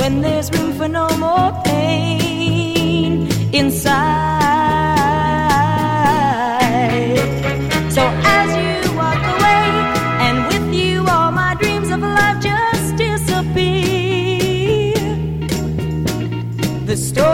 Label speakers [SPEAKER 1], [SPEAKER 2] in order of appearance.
[SPEAKER 1] when there's room for no more pain inside. So as you walk away, and with you all my dreams of life just disappear, the story